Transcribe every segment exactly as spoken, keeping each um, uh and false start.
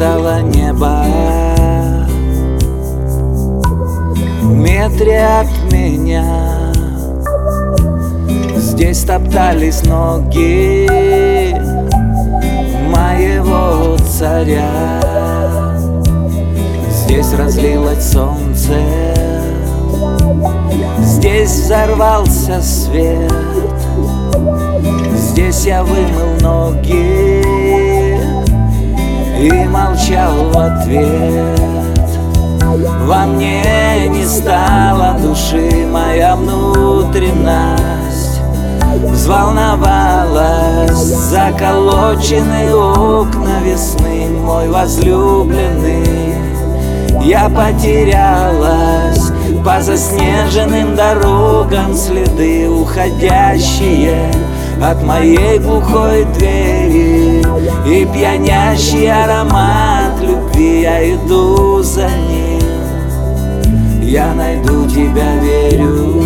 стало небо в метре от меня. Здесь топтались ноги моего царя. Здесь разлилось солнце, здесь взорвался свет. Здесь я вымыл ноги и молчал в ответ. Во мне не стало души, моя внутренность взволновалась. Заколочены окна весны, мой возлюбленный. Я потерялась по заснеженным дорогам, следы уходящие от моей глухой двери. И пьянящий аромат любви, я иду за ним. Я найду тебя, верю.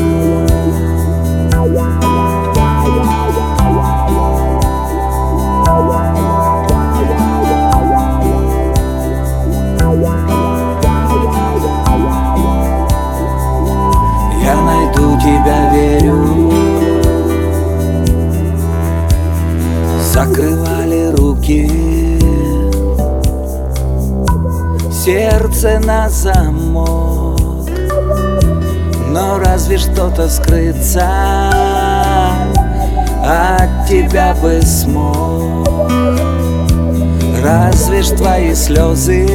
Я найду тебя, верю. Закрывали руки, сердце на замок. Но разве что-то скрыться от тебя бы смог? Разве ж твои слезы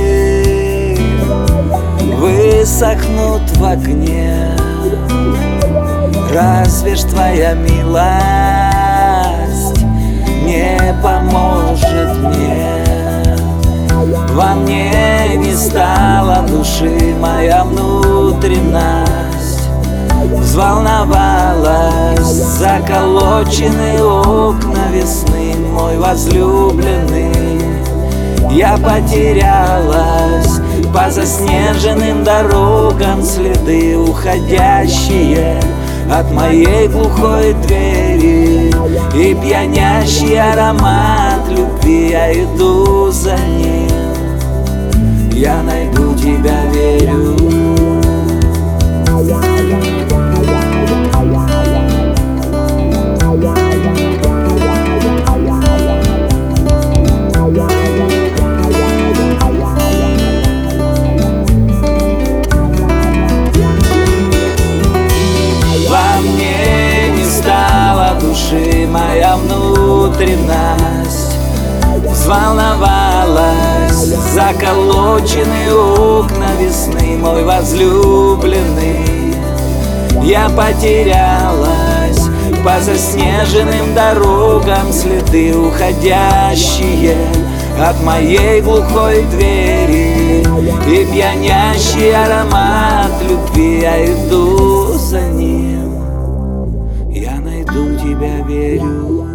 высохнут в огне? Разве ж твоя милость не поможет мне? Во мне не стало души, моя внутренность взволновалась. Заколочены окна весны, мой возлюбленный. Я потерялась по заснеженным дорогам, следы уходящие от моей глухой двери. И пьянящий аромат любви, я иду за ним. Я найду тебя, верю. Во мне не стало души, моя внутренность взволновалась. Заколочены окна весны, мой возлюбленный. Я потерялась по заснеженным дорогам, следы уходящие от моей глухой двери. И пьянящий аромат любви, я иду за ним. Я найду тебя, верю.